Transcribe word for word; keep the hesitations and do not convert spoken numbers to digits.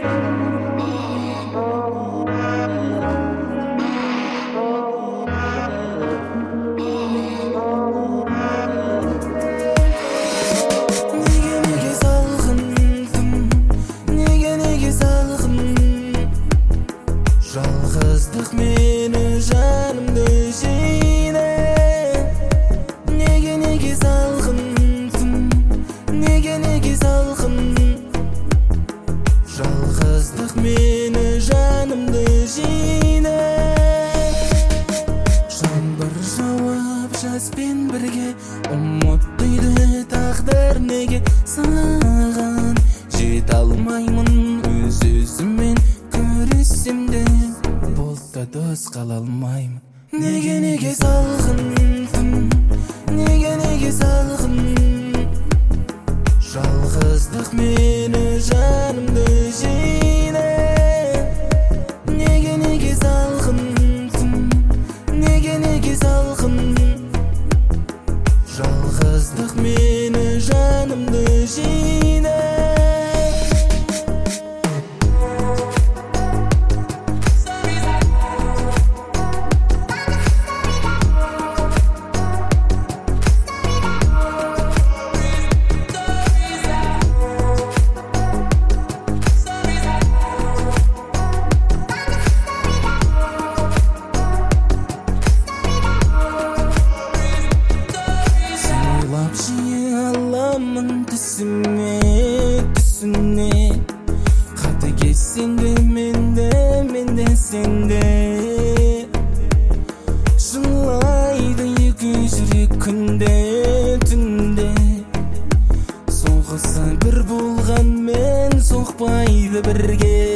Жалғыздық мені жанымды жейді. Неге неге салқынсың, неге неге салқын. Жалғыздық мені жанымды жейді. Жаңбыр жауып жазбен бірге, ұмыт дейді тағдыр неге. Саған жете алмаймын, өз өзіммен көресем де болта дос қала алмаймын. Неге неге салқынсың, неге неге салқын. Жалғыздық мені жанымды жейді. Неге неге салқынсың, неге неге салқын. Жалғыздық мені жанымды жейді. Түсіме, түсіне қатыге сенде, менде, менде сенде. Жылайды екі жүрек күнде, түнде. Соғысы бір болған мен соқпайды бірге.